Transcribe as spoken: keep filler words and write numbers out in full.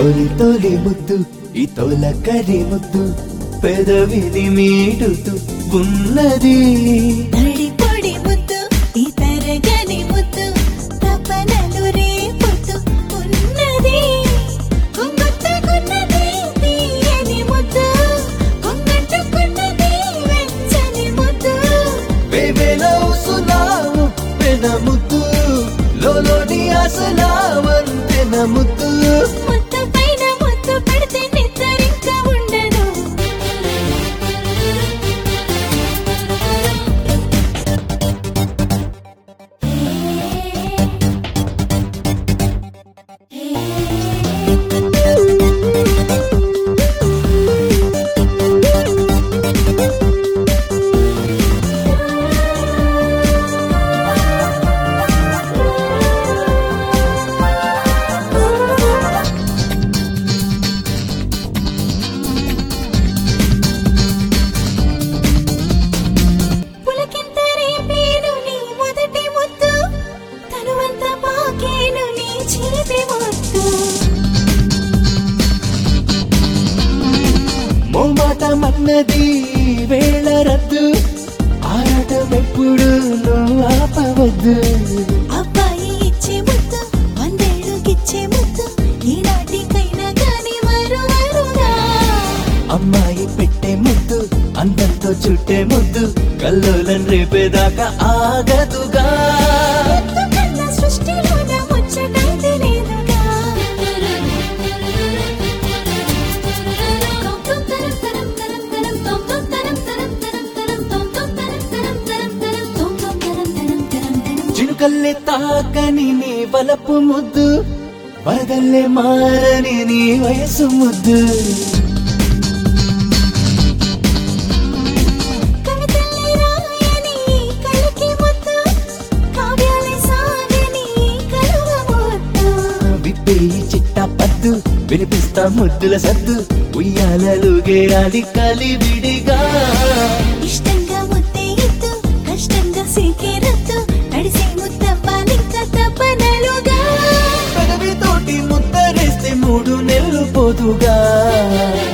తొలి తొలి ముద్దు ఈ తొలకరి ముద్దు పెదవిని మీటుతూ ఉన్నది. తడి పొడి ముద్దు ఈ తరగని ముద్దు తపనలు రేపుతూ ఉన్నది. కొంగొట్టుకున్నది తీయని ముద్దు కొంగట్టుకున్నది వెచ్చని ముద్దు. వేవేలవుసులావు పెన ముద్దు లోలోని ఆశలా వంతెన ముద్దు. ముద్దు పైన ముద్దు పెడితే నిద్రింక ఉండదు. పులకింత రేపేను నీ మొదటి ముద్దు తనువంత పాకేను నీ చిలిపి ముద్దు. మోమాటమన్నది వేళ రద్దు ఆరాటమెప్పుడు నువ్వు ఆపవద్దు. అబ్బాయి ఇచ్చే ముద్దు వందేళ్ళకిచ్చే ముద్దు ఈనాటికైనా గాని మరువరుగా. అమ్మాయి పెట్టే ముద్దు అందంతో చుట్టే ముద్దు కల్లోలం రేపేదాకా ఆగదుగా. ముద్దు కన్న సృష్టిలోన ముచ్చటైతే లేదుగా. చినుకల్లే తాకని నీ వలపు ముద్దు వరదల్లే మారని నీ వయసు ముద్దు. కవితల్ని రాయని కలికి ముద్దు కావ్యాలే సాగని కలువ ముద్దు. విప్పేయి చిట్ట పద్దు వినిపిస్తా ముద్దుల సద్దు ఉయ్యాలలుగే అది కలివిడిగా. ఇష్టంగా ముద్దే ఇద్దు కష్టంగా సీకే రద్దు తడిసే ముద్దవ్వాలింక తపనలుగా. పెదవి తోటి ముద్దరేస్తే మూడు నెలలు పోదుగా.